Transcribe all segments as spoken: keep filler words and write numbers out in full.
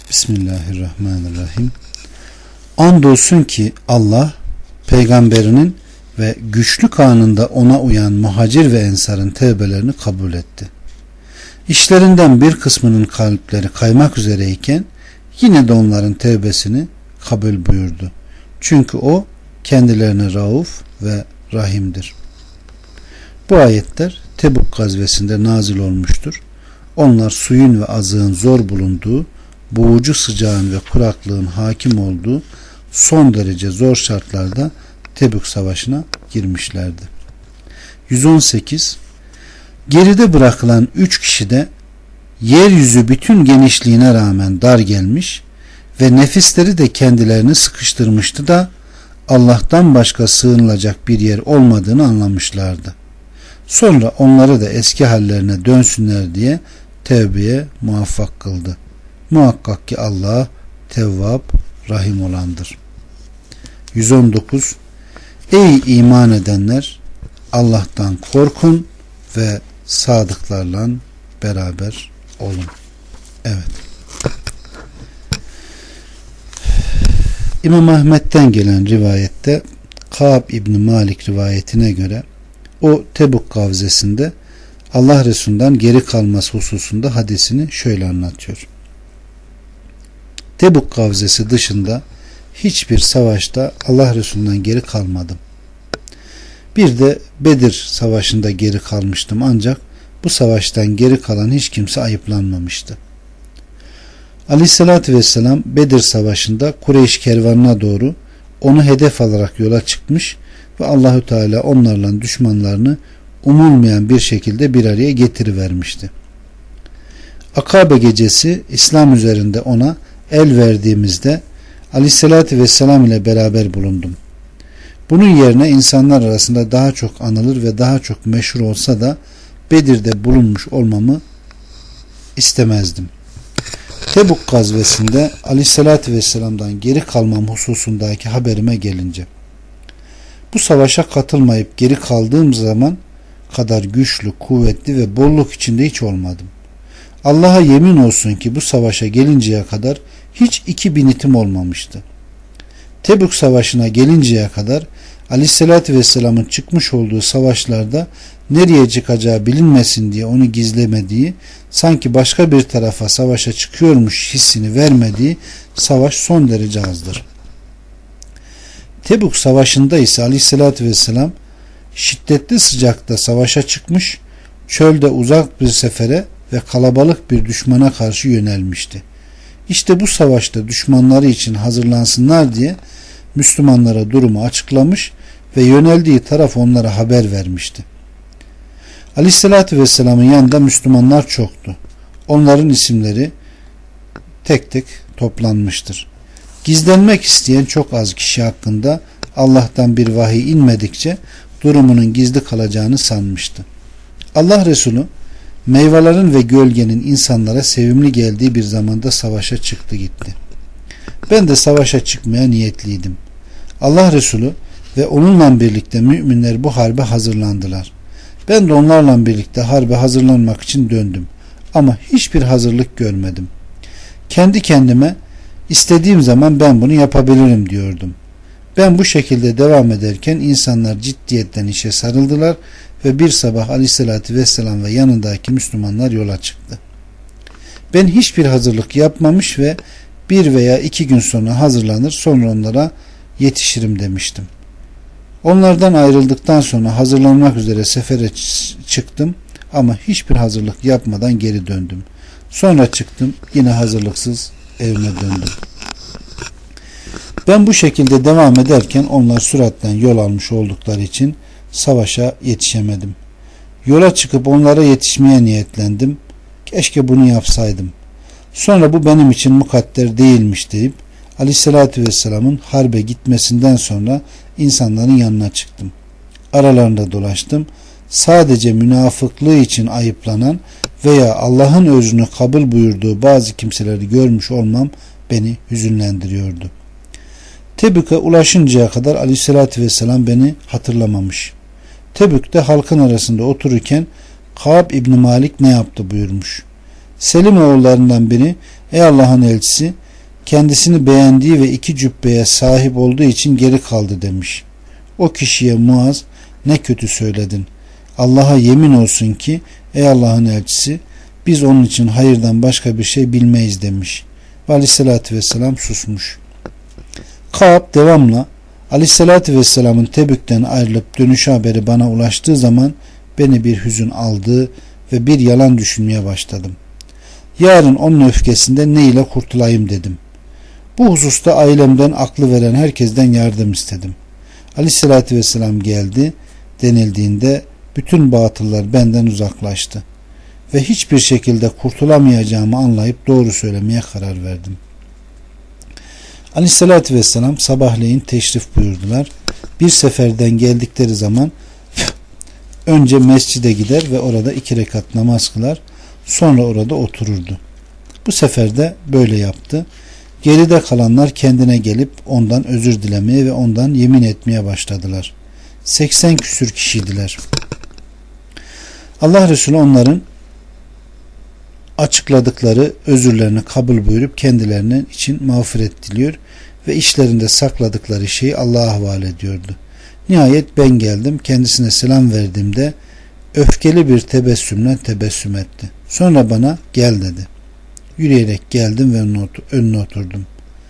Bismillahirrahmanirrahim. Andolsun ki Allah peygamberinin ve güçlük anında ona uyan muhacir ve ensarın tevbelerini kabul etti. İşlerinden bir kısmının kalpleri kaymak üzereyken yine de onların tevbesini kabul buyurdu. Çünkü o kendilerine rauf ve rahimdir. Bu ayetler Tebuk gazvesinde nazil olmuştur. Onlar suyun ve azığın zor bulunduğu, boğucu sıcağın ve kuraklığın hakim olduğu son derece zor şartlarda Tebük Savaşı'na girmişlerdi. yüz on sekiz. Geride bırakılan üç kişi de yeryüzü bütün genişliğine rağmen dar gelmiş ve nefisleri de kendilerini sıkıştırmıştı da Allah'tan başka sığınılacak bir yer olmadığını anlamışlardı. Sonra onları da eski hallerine dönsünler diye tevbeye muvaffak kıldı. Muhakkak ki Allah Tevvab, Rahim olandır. yüz on dokuz. Ey iman edenler, Allah'tan korkun ve sadıklarla beraber olun. Evet. İmam Ahmet'ten gelen rivayette Kâb İbni Malik rivayetine göre o Tebuk gazvesinde Allah Resulü'nden geri kalması hususunda hadisini şöyle anlatıyor. Tebuk gazvesi dışında hiçbir savaşta Allah Resulü'nden geri kalmadım. Bir de Bedir savaşında geri kalmıştım, ancak bu savaştan geri kalan hiç kimse ayıplanmamıştı. Aleyhissalatü vesselam Bedir savaşında Kureyş kervanına doğru onu hedef alarak yola çıkmış ve Allahü Teala onlarla düşmanlarını umulmayan bir şekilde bir araya getirivermişti. Akabe gecesi İslam üzerinde ona el verdiğimizde Aleyhissalatü vesselam ile beraber bulundum. Bunun yerine insanlar arasında daha çok anılır ve daha çok meşhur olsa da Bedir'de bulunmuş olmamı istemezdim. Tebuk gazvesinde Aleyhissalatü vesselam'dan geri kalmam hususundaki haberime gelince, bu savaşa katılmayıp geri kaldığım zaman kadar güçlü, kuvvetli ve bolluk içinde hiç olmadım. Allah'a yemin olsun ki bu savaşa gelinceye kadar hiç iki binitim olmamıştı. Tebük savaşına gelinceye kadar Aleyhisselatü Vesselam'ın çıkmış olduğu savaşlarda nereye çıkacağı bilinmesin diye onu gizlemediği, sanki başka bir tarafa savaşa çıkıyormuş hissini vermediği savaş son derece azdır. Tebük savaşında ise Aleyhisselatü Vesselam şiddetli sıcakta savaşa çıkmış, çölde uzak bir sefere ve kalabalık bir düşmana karşı yönelmişti. İşte bu savaşta düşmanları için hazırlansınlar diye Müslümanlara durumu açıklamış ve yöneldiği taraf onlara haber vermişti. Aleyhissalatü Vesselam'ın yanında Müslümanlar çoktu. Onların isimleri tek tek toplanmıştır. Gizlenmek isteyen çok az kişi hakkında Allah'tan bir vahiy inmedikçe durumunun gizli kalacağını sanmıştı. Allah Resulü meyvelerin ve gölgenin insanlara sevimli geldiği bir zamanda savaşa çıktı gitti. Ben de savaşa çıkmaya niyetliydim. Allah Resulü ve onunla birlikte müminler bu harbe hazırlandılar. Ben de onlarla birlikte harbe hazırlanmak için döndüm. Ama hiçbir hazırlık görmedim. Kendi kendime istediğim zaman ben bunu yapabilirim diyordum. Ben bu şekilde devam ederken insanlar ciddiyetten işe sarıldılar ve bir sabah Aleyhisselatü Vesselam ve yanındaki Müslümanlar yola çıktı. Ben hiçbir hazırlık yapmamış ve bir veya iki gün sonra hazırlanır, sonra onlara yetişirim demiştim. Onlardan ayrıldıktan sonra hazırlanmak üzere sefere çıktım ama hiçbir hazırlık yapmadan geri döndüm. Sonra çıktım, yine hazırlıksız evime döndüm. Ben bu şekilde devam ederken onlar süratle yol almış oldukları için savaşa yetişemedim. Yola çıkıp onlara yetişmeye niyetlendim. Keşke bunu yapsaydım. Sonra bu benim için mukadder değilmiş deyip Aleyhisselatü Vesselam'ın harbe gitmesinden sonra insanların yanına çıktım. Aralarında dolaştım. Sadece münafıklığı için ayıplanan veya Allah'ın özrünü kabul buyurduğu bazı kimseleri görmüş olmam beni hüzünlendiriyordu. Tebük'e ulaşıncaya kadar Aleyhisselatü Vesselam beni hatırlamamış. Tebük'te halkın arasında otururken Kâb İbni Malik ne yaptı buyurmuş. Selim oğullarından biri, ey Allah'ın elçisi, kendisini beğendiği ve iki cübbeye sahip olduğu için geri kaldı demiş. O kişiye Muaz, ne kötü söyledin. Allah'a yemin olsun ki ey Allah'ın elçisi, biz onun için hayırdan başka bir şey bilmeyiz demiş. Ve aleyhissalatü vesselam susmuş. Kâb devamla aleyhissalatü vesselamın Tebük'ten ayrılıp dönüşü haberi bana ulaştığı zaman beni bir hüzün aldı ve bir yalan düşünmeye başladım. Yarın onun öfkesinden ne ile kurtulayım dedim. Bu hususta ailemden aklı veren herkesten yardım istedim. Aleyhissalatü vesselam geldi denildiğinde bütün batıllar benden uzaklaştı ve hiçbir şekilde kurtulamayacağımı anlayıp doğru söylemeye karar verdim. Aleyhissalatü vesselam sabahleyin teşrif buyurdular. Bir seferden geldikleri zaman önce mescide gider ve orada iki rekat namaz kılar, sonra orada otururdu. Bu sefer de böyle yaptı. Geride kalanlar kendine gelip ondan özür dilemeye ve ondan yemin etmeye başladılar. seksen küsür kişiydiler. Allah Resulü onların açıkladıkları özürlerini kabul buyurup kendilerinin için mağfiret diliyor ve işlerinde sakladıkları şeyi Allah'a havale ediyordu. Nihayet ben geldim, kendisine selam verdiğimde öfkeli bir tebessümle tebessüm etti. Sonra bana gel dedi. Yürüyerek geldim ve önüne oturdum.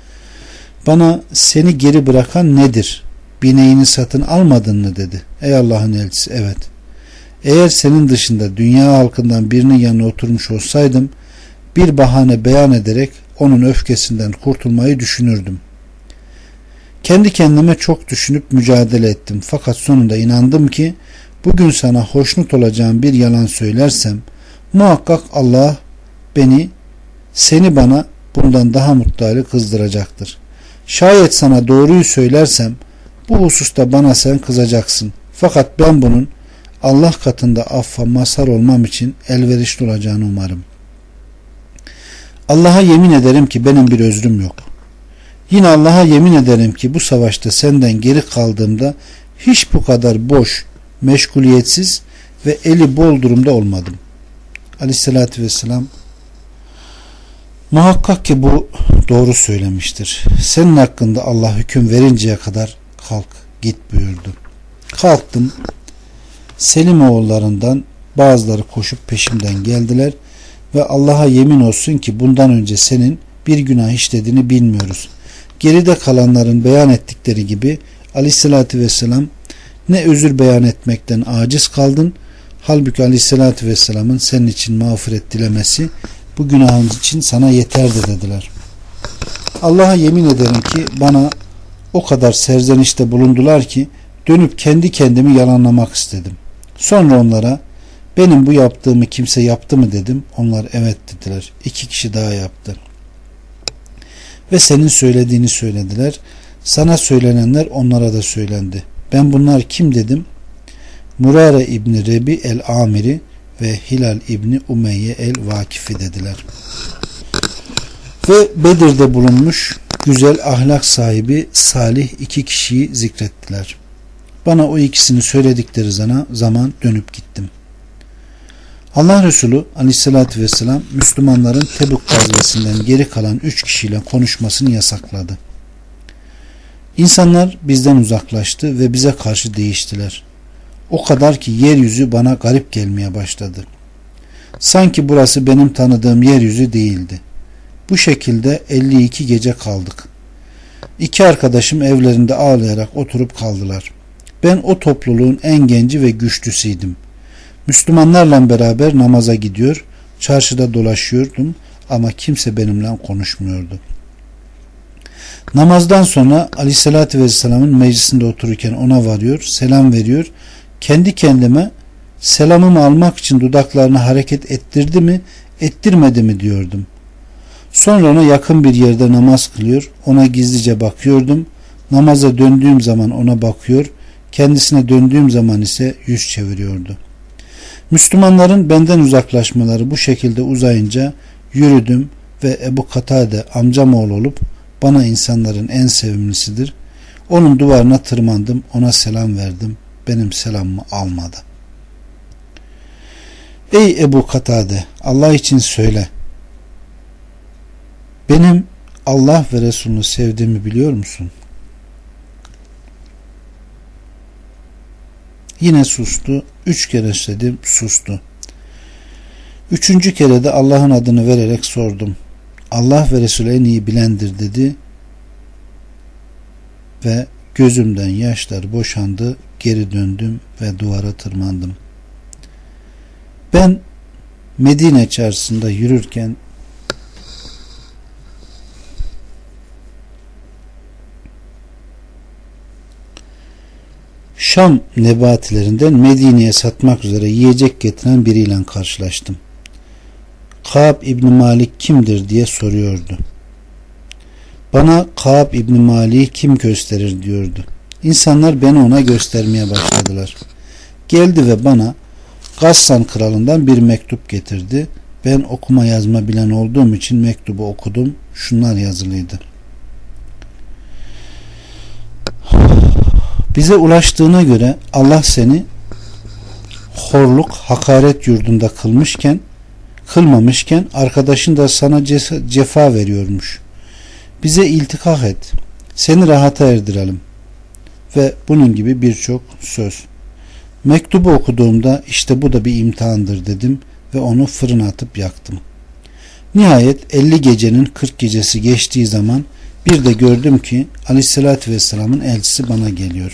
Bana seni geri bırakan nedir? Bineğini satın almadın mı dedi. Ey Allah'ın elçisi, evet. Eğer senin dışında dünya halkından birinin yanına oturmuş olsaydım bir bahane beyan ederek onun öfkesinden kurtulmayı düşünürdüm. Kendi kendime çok düşünüp mücadele ettim. Fakat sonunda inandım ki bugün sana hoşnut olacağım bir yalan söylersem muhakkak Allah beni seni bana bundan daha mutlu hale kızdıracaktır. Şayet sana doğruyu söylersem bu hususta bana sen kızacaksın. Fakat ben bunun Allah katında affa mazhar olmam için elverişli olacağını umarım. Allah'a yemin ederim ki benim bir özrüm yok. Yine Allah'a yemin ederim ki bu savaşta senden geri kaldığımda hiç bu kadar boş, meşguliyetsiz ve eli bol durumda olmadım. Aleyhissalatü vesselam muhakkak ki bu doğru söylemiştir. Senin hakkında Allah hüküm verinceye kadar kalk git buyurdu. Kalktım. Selim oğullarından bazıları koşup peşimden geldiler ve Allah'a yemin olsun ki bundan önce senin bir günah işlediğini bilmiyoruz. Geride kalanların beyan ettikleri gibi aleyhissalatü vesselam ne özür beyan etmekten aciz kaldın, halbuki aleyhissalatü vesselamın senin için mağfiret dilemesi bu günahın için sana yeterdi dediler. Allah'a yemin ederim ki bana o kadar serzenişte bulundular ki dönüp kendi kendimi yalanlamak istedim. Sonra onlara benim bu yaptığımı kimse yaptı mı dedim. Onlar evet dediler. İki kişi daha yaptı. Ve senin söylediğini söylediler. Sana söylenenler onlara da söylendi. Ben bunlar kim dedim. Murare İbni Rebi el-Amiri ve Hilal İbni Umeyye el-Vakifi dediler. Ve Bedir'de bulunmuş güzel ahlak sahibi salih iki kişiyi zikrettiler. Bana o ikisini söyledikleri zaman dönüp gittim. Allah Resulü aleyhissalatü vesselam Müslümanların Tebük gazvesinden geri kalan üç kişiyle konuşmasını yasakladı. İnsanlar bizden uzaklaştı ve bize karşı değiştiler. O kadar ki yeryüzü bana garip gelmeye başladı. Sanki burası benim tanıdığım yeryüzü değildi. Bu şekilde elli iki gece kaldık. İki arkadaşım evlerinde ağlayarak oturup kaldılar. Ben o topluluğun en genci ve güçlüsüydüm. Müslümanlarla beraber namaza gidiyor, çarşıda dolaşıyordum ama kimse benimle konuşmuyordu. Namazdan sonra Aleyhisselatü Vesselam'ın meclisinde otururken ona varıyor, selam veriyor. Kendi kendime selamımı almak için dudaklarını hareket ettirdi mi, ettirmedi mi diyordum. Sonra ona yakın bir yerde namaz kılıyor, ona gizlice bakıyordum. Namaza döndüğüm zaman ona bakıyor, kendisine döndüğüm zaman ise yüz çeviriyordu. Müslümanların benden uzaklaşmaları bu şekilde uzayınca yürüdüm ve Ebu Katade amcam oğlu olup bana insanların en sevimlisidir. Onun duvarına tırmandım, ona selam verdim. Benim selamımı almadı. Ey Ebu Katade, Allah için söyle. Benim Allah ve Resulünü sevdiğimi biliyor musun? Yine sustu. Üç kere istedim, sustu. Üçüncü kere de Allah'ın adını vererek sordum. Allah ve Resulü en iyi bilendir dedi ve gözümden yaşlar boşandı. Geri döndüm ve duvara tırmandım. Ben Medine çarşısında yürürken Şam nebatilerinden Medine'ye satmak üzere yiyecek getiren biriyle karşılaştım. Kâb İbni Malik kimdir diye soruyordu. Bana Kâb İbni Malik'i kim gösterir diyordu. İnsanlar beni ona göstermeye başladılar. Geldi ve bana Gassan kralından bir mektup getirdi. Ben okuma yazma bilen olduğum için mektubu okudum. Şunlar yazılıydı. Bize ulaştığına göre Allah seni horluk, hakaret yurdunda kılmışken, kılmamışken arkadaşın da sana cefa veriyormuş. Bize iltikak et. Seni rahata erdirelim. Ve bunun gibi birçok söz. Mektubu okuduğumda işte bu da bir imtihandır dedim ve onu fırına atıp yaktım. Nihayet elli gecenin kırk gecesi geçtiği zaman bir de gördüm ki Aleyhisselatü Vesselam'ın elçisi bana geliyor.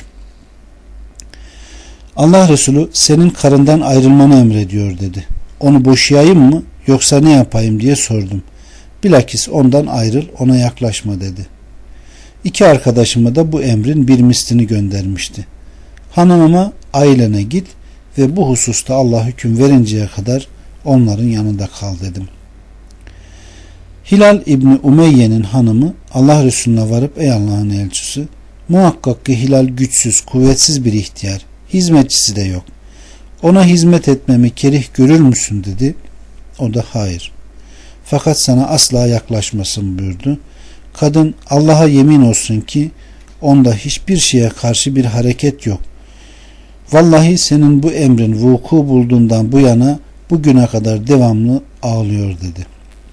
Allah Resulü senin karından ayrılmanı emrediyor dedi. Onu boşayayım mı yoksa ne yapayım diye sordum. Bilakis ondan ayrıl, ona yaklaşma dedi. İki arkadaşıma da bu emrin bir mislini göndermişti. Hanımıma ailene git ve bu hususta Allah hüküm verinceye kadar onların yanında kal dedim. Hilal İbni Umeyye'nin hanımı Allah Resulüne varıp ey Allah'ın elçisi, muhakkak ki Hilal güçsüz, kuvvetsiz bir ihtiyar, hizmetçisi de yok. Ona hizmet etmemi kerih görür müsün dedi. O da hayır. Fakat sana asla yaklaşmasın buyurdu. Kadın Allah'a yemin olsun ki onda hiçbir şeye karşı bir hareket yok. Vallahi senin bu emrin vuku bulduğundan bu yana bugüne kadar devamlı ağlıyor dedi.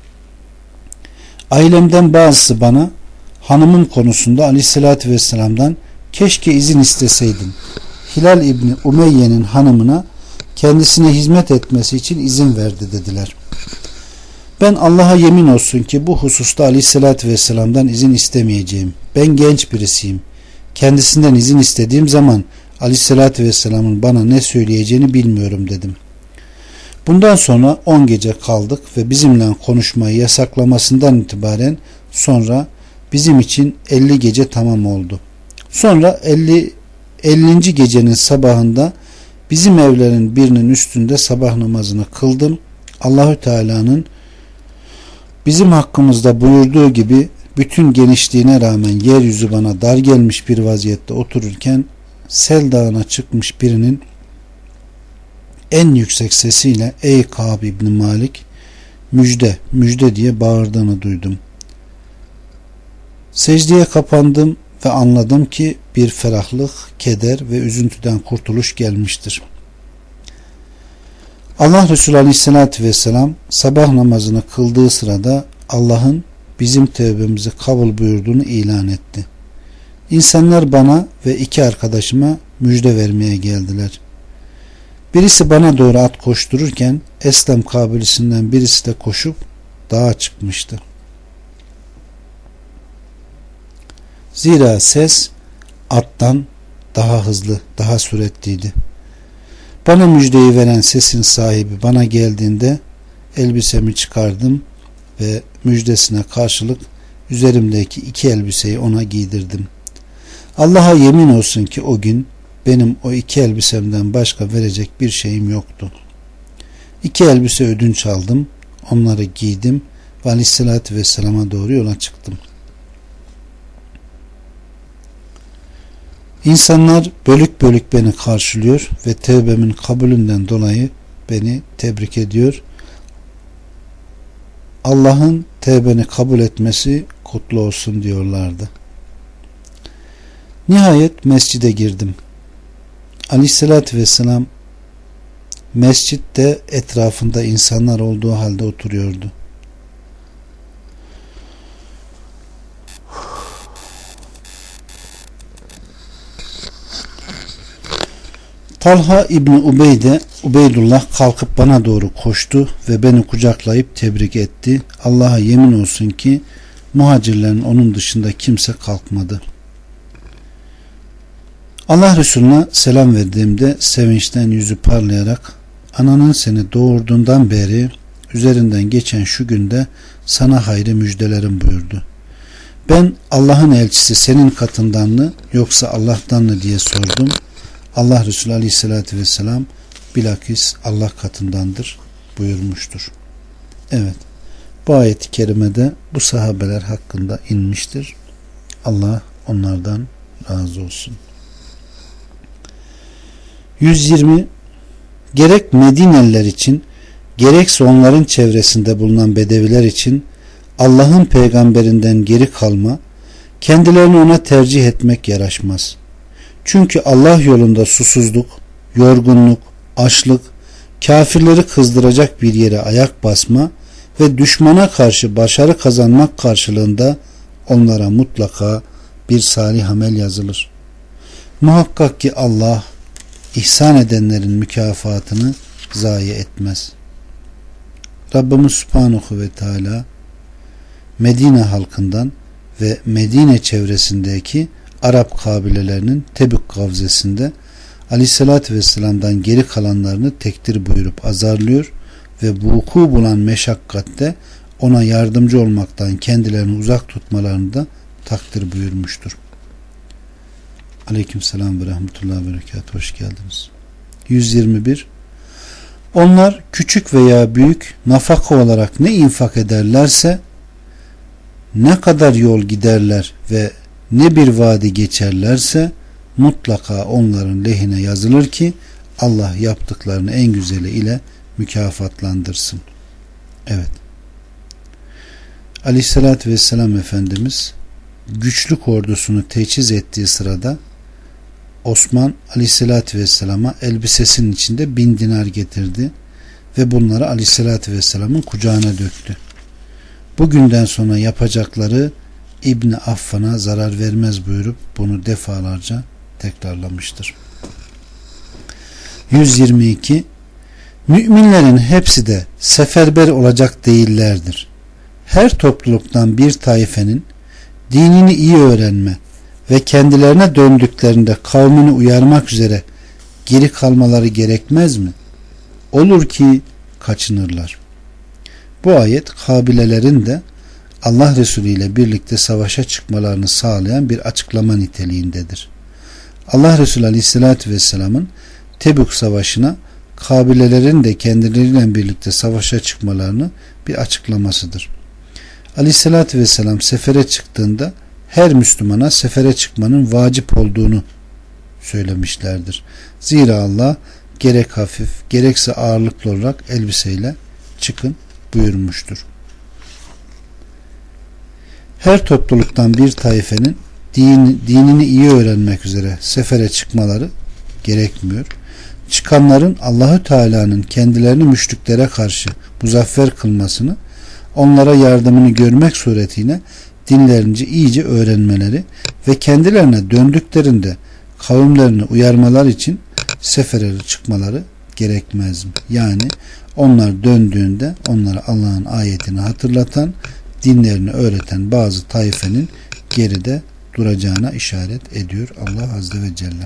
Ailemden bazısı bana hanımım konusunda Aleyhisselatü Vesselam'dan keşke izin isteseydim. Hilal İbni Umeyye'nin hanımına kendisine hizmet etmesi için izin verdi dediler. Ben Allah'a yemin olsun ki bu hususta Aleyhisselatü Vesselam'dan izin istemeyeceğim. Ben genç birisiyim. Kendisinden izin istediğim zaman Aleyhisselatü Vesselam'ın bana ne söyleyeceğini bilmiyorum dedim. Bundan sonra on gece kaldık ve bizimle konuşmayı yasaklamasından itibaren sonra bizim için elli gece tamam oldu. Sonra elli ellinci gecenin sabahında bizim evlerin birinin üstünde sabah namazını kıldım. Allahü Teala'nın bizim hakkımızda buyurduğu gibi bütün genişliğine rağmen yeryüzü bana dar gelmiş bir vaziyette otururken Sel Dağı'na çıkmış birinin en yüksek sesiyle ey Kâb İbni Malik müjde müjde diye bağırdığını duydum. Secdeye kapandım ve anladım ki bir ferahlık, keder ve üzüntüden kurtuluş gelmiştir. Allah Resulü Aleyhisselatü Vesselam sabah namazını kıldığı sırada Allah'ın bizim tevbemizi kabul buyurduğunu ilan etti. İnsanlar bana ve iki arkadaşıma müjde vermeye geldiler. Birisi bana doğru at koştururken Eslem kabilesinden birisi de koşup dağa çıkmıştı. Zira ses attan daha hızlı, daha süratliydi. Bana müjdeyi veren sesin sahibi bana geldiğinde elbisemi çıkardım ve müjdesine karşılık üzerimdeki iki elbiseyi ona giydirdim. Allah'a yemin olsun ki o gün benim o iki elbisemden başka verecek bir şeyim yoktu. İki elbise ödünç aldım, onları giydim ve Aleyhisselatü Vesselam'a doğru yola çıktım. İnsanlar bölük bölük beni karşılıyor ve tevbemin kabulünden dolayı beni tebrik ediyor. Allah'ın tevbeni kabul etmesi kutlu olsun diyorlardı. Nihayet mescide girdim. Aleyhissalatü vesselam mescitte etrafında insanlar olduğu halde oturuyordu. Talha İbni Ubeyde, Ubeydullah kalkıp bana doğru koştu ve beni kucaklayıp tebrik etti. Allah'a yemin olsun ki muhacirlerin onun dışında kimse kalkmadı. Allah Resulüne selam verdiğimde sevinçten yüzü parlayarak ananın seni doğurduğundan beri üzerinden geçen şu günde sana hayrı müjdelerim buyurdu. Ben Allah'ın elçisi senin katından mı yoksa Allah'tan mı diye sordum. Allah Resulü Aleyhisselatü Vesselam bilakis Allah katındandır buyurmuştur. Evet, bu ayet-i kerimede bu sahabeler hakkında inmiştir. Allah onlardan razı olsun. yüz yirmi Gerek Medineliler için gerekse onların çevresinde bulunan Bedeviler için Allah'ın peygamberinden geri kalma, kendilerini ona tercih etmek yaraşmaz. Çünkü Allah yolunda susuzluk, yorgunluk, açlık, kafirleri kızdıracak bir yere ayak basma ve düşmana karşı başarı kazanmak karşılığında onlara mutlaka bir salih amel yazılır. Muhakkak ki Allah ihsan edenlerin mükafatını zayi etmez. Rabbimiz Subhanahu ve Teala Medine halkından ve Medine çevresindeki Arap kabilelerinin Tebük gavzesinde Aleyhisselatü Vesselam'dan geri kalanlarını tekdir buyurup azarlıyor ve vuku bulan meşakkatte ona yardımcı olmaktan kendilerini uzak tutmalarını da takdir buyurmuştur. Aleykümselam ve rahmetullahi ve berekatuhu. Hoş geldiniz. yüz yirmi bir Onlar küçük veya büyük nafaka olarak ne infak ederlerse, ne kadar yol giderler ve ne bir vadi geçerlerse mutlaka onların lehine yazılır ki Allah yaptıklarını en güzeli ile mükafatlandırsın. Evet. Aleyhissalatü vesselam Efendimiz güçlük ordusunu teçhiz ettiği sırada Osman Aleyhissalatü vesselama elbisesinin içinde bin dinar getirdi ve bunları Aleyhissalatü vesselamın kucağına döktü. Bugünden sonra yapacakları İbni Affan'a zarar vermez buyurup bunu defalarca tekrarlamıştır. yüz yirmi iki Müminlerin hepsi de seferber olacak değillerdir. Her topluluktan bir taifenin dinini iyi öğrenme ve kendilerine döndüklerinde kavmini uyarmak üzere geri kalmaları gerekmez mi? Olur ki kaçınırlar. Bu ayet kabilelerin de Allah Resulü ile birlikte savaşa çıkmalarını sağlayan bir açıklama niteliğindedir. Allah Resulü Aleyhisselatü Vesselam'ın Tebük Savaşı'na kabilelerin de kendileriyle birlikte savaşa çıkmalarını bir açıklamasıdır. Aleyhisselatü Vesselam sefere çıktığında her Müslümana sefere çıkmanın vacip olduğunu söylemişlerdir. Zira Allah gerek hafif gerekse ağırlıklı olarak elbiseyle çıkın buyurmuştur. Her topluluktan bir taifenin din, dinini iyi öğrenmek üzere sefere çıkmaları gerekmiyor. Çıkanların Allahü Teala'nın kendilerini müşriklere karşı muzaffer kılmasını, onlara yardımını görmek suretiyle dinlerince iyice öğrenmeleri ve kendilerine döndüklerinde kavimlerini uyarmalar için sefere çıkmaları gerekmez mi? Yani onlar döndüğünde onlara Allah'ın ayetini hatırlatan, dinlerini öğreten bazı taifenin geride duracağına işaret ediyor Allah Azze ve Celle.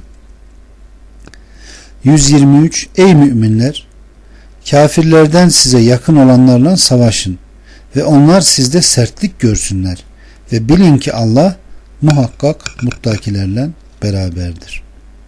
yüz yirmi üç Ey müminler! Kafirlerden size yakın olanlarla savaşın ve onlar sizde sertlik görsünler ve bilin ki Allah muhakkak muttakilerle beraberdir.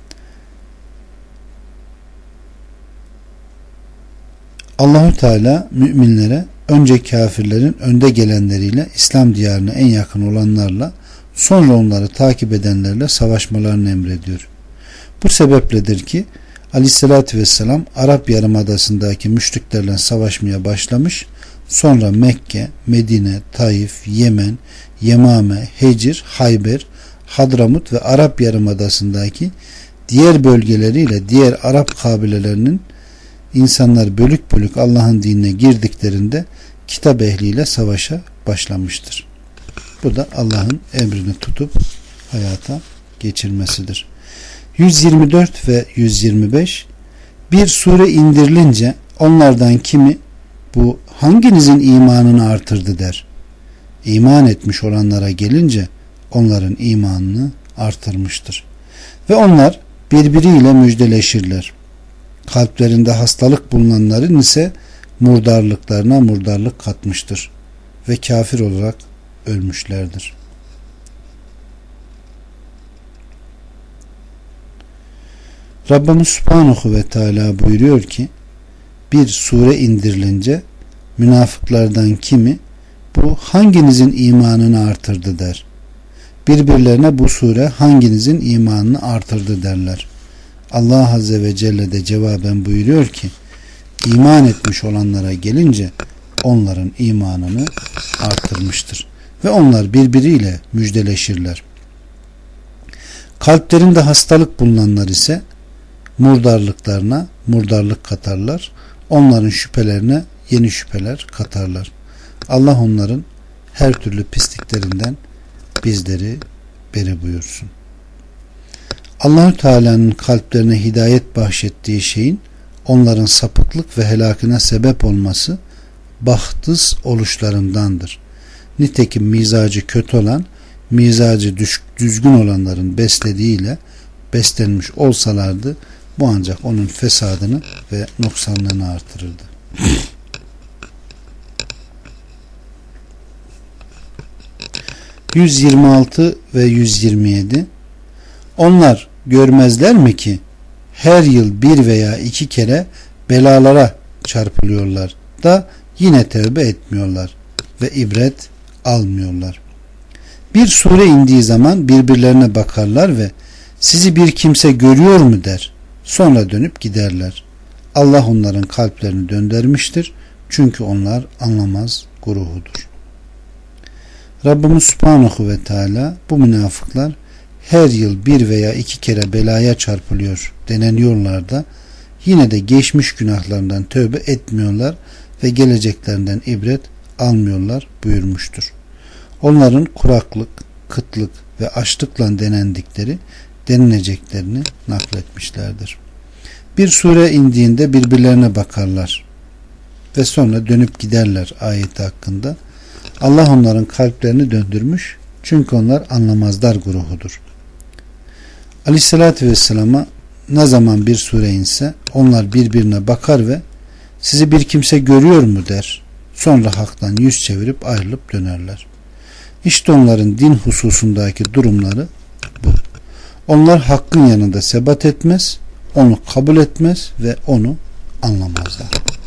Allahu Teala müminlere önce kafirlerin önde gelenleriyle İslam diyarına en yakın olanlarla sonra onları takip edenlerle savaşmalarını emrediyor. Bu sebepledir ki Aleyhisselatü Vesselam Arap Yarımadası'ndaki müşriklerle savaşmaya başlamış, sonra Mekke, Medine, Taif, Yemen, Yemame, Hecir, Hayber, Hadramut ve Arap Yarımadası'ndaki diğer bölgeleriyle diğer Arap kabilelerinin insanlar bölük bölük Allah'ın dinine girdiklerinde kitap ehliyle savaşa başlamıştır. Bu da Allah'ın emrini tutup hayata geçirmesidir. yüz yirmi dört ve yüz yirmi beş bir sure indirilince onlardan kimi bu hanginizin imanını artırdı der. İman etmiş olanlara gelince onların imanını artırmıştır. Ve onlar birbiriyle müjdeleşirler. Kalplerinde hastalık bulunanların ise murdarlıklarına murdarlık katmıştır ve kafir olarak ölmüşlerdir. Rabbimiz Subhanahu ve Teala buyuruyor ki, bir sure indirilince münafıklardan kimi bu hanginizin imanını artırdı der. Birbirlerine bu sure hanginizin imanını artırdı derler. Allah Azze ve Celle de cevaben buyuruyor ki, iman etmiş olanlara gelince onların imanını artırmıştır. Ve onlar birbiriyle müjdeleşirler. Kalplerinde hastalık bulunanlar ise murdarlıklarına murdarlık katarlar. Onların şüphelerine yeni şüpheler katarlar. Allah onların her türlü pisliklerinden bizleri beri buyursun. Allahü Teala'nın kalplerine hidayet bahşettiği şeyin onların sapıklık ve helakine sebep olması bahtsız oluşlarındandır. Nitekim mizacı kötü olan, mizacı düzgün olanların beslediğiyle beslenmiş olsalardı bu ancak onun fesadını ve noksanlığını artırırdı. yüz yirmi altı ve yüz yirmi yedi Onlar görmezler mi ki her yıl bir veya iki kere belalara çarpılıyorlar da yine tövbe etmiyorlar ve ibret almıyorlar. Bir sure indiği zaman birbirlerine bakarlar ve sizi bir kimse görüyor mu der. Sonra dönüp giderler. Allah onların kalplerini döndürmüştür. Çünkü onlar anlamaz güruhudur. Rabbimiz Subhanahu ve Teala bu münafıklar her yıl bir veya iki kere belaya çarpılıyor deneniyorlar da yine de geçmiş günahlarından tövbe etmiyorlar ve geleceklerinden ibret almıyorlar buyurmuştur. Onların kuraklık, kıtlık ve açlıkla denendikleri denileceklerini nakletmişlerdir. Bir sure indiğinde birbirlerine bakarlar ve sonra dönüp giderler ayeti hakkında. Allah onların kalplerini döndürmüş çünkü onlar anlamazlar güruhudur. Aleyhissalatü vesselama ne zaman bir sure inse onlar birbirine bakar ve sizi bir kimse görüyor mu der. Sonra haktan yüz çevirip ayrılıp dönerler. İşte onların din hususundaki durumları bu. Onlar hakkın yanında sebat etmez, onu kabul etmez ve onu anlamazlar.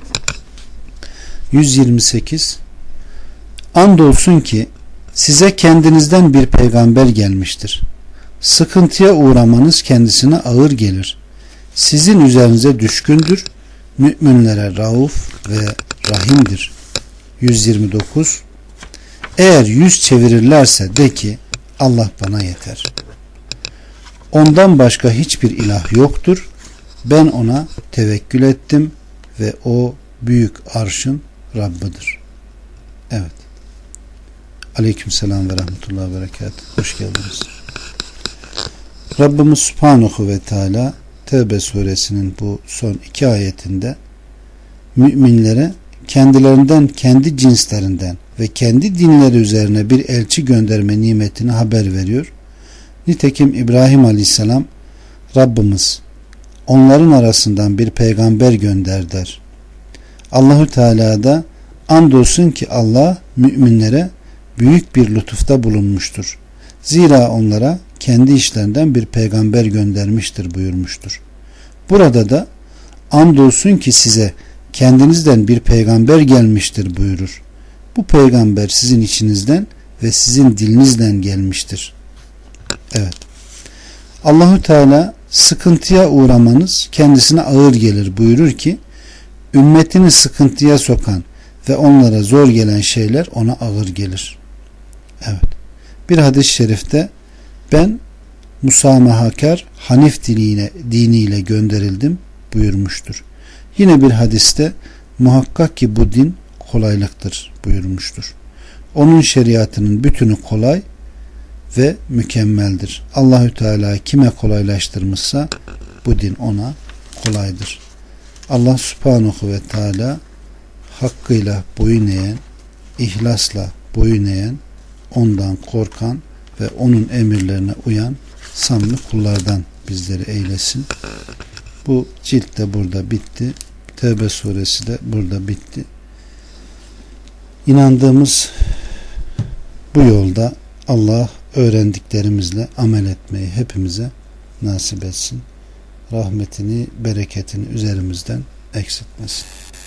yüz yirmi sekiz Andolsun ki size kendinizden bir peygamber gelmiştir. Sıkıntıya uğramanız kendisine ağır gelir. Sizin üzerinize düşkündür. Müminlere rauf ve rahimdir. yüz yirmi dokuz Eğer yüz çevirirlerse de ki Allah bana yeter. Ondan başka hiçbir ilah yoktur. Ben ona tevekkül ettim ve o büyük arşın Rabbidir. Evet. Aleykümselam ve rahmetullahi ve berekatuhu. Hoş geldiniz. Rabbimiz Subhanahu ve Teala Tevbe suresinin bu son iki ayetinde müminlere kendilerinden, kendi cinslerinden ve kendi dinleri üzerine bir elçi gönderme nimetini haber veriyor. Nitekim İbrahim Aleyhisselam Rabbimiz onların arasından bir peygamber gönder der. Allahü Teala da andolsun ki Allah müminlere büyük bir lütufta bulunmuştur. Zira onlara kendi işlerinden bir peygamber göndermiştir buyurmuştur. Burada da andolsun ki size kendinizden bir peygamber gelmiştir buyurur. Bu peygamber sizin içinizden ve sizin dilinizden gelmiştir. Evet. Allahü Teala sıkıntıya uğramanız kendisine ağır gelir buyurur ki ümmetini sıkıntıya sokan ve onlara zor gelen şeyler ona ağır gelir. Evet. Bir hadis-i şerifte ben musamahakar Hanif diniyle, diniyle gönderildim buyurmuştur. Yine bir hadiste muhakkak ki bu din kolaylıktır buyurmuştur. Onun şeriatının bütünü kolay ve mükemmeldir. Allahü Teala kime kolaylaştırmışsa bu din ona kolaydır. Allah Subhanahu ve Teala hakkıyla boyun eğen, ihlasla boyun eğen, ondan korkan ve onun emirlerine uyan samimi kullardan bizleri eylesin. Bu cilt de burada bitti. Tevbe suresi de burada bitti. İnandığımız bu yolda Allah öğrendiklerimizle amel etmeyi hepimize nasip etsin. Rahmetini, bereketini üzerimizden eksiltmesin.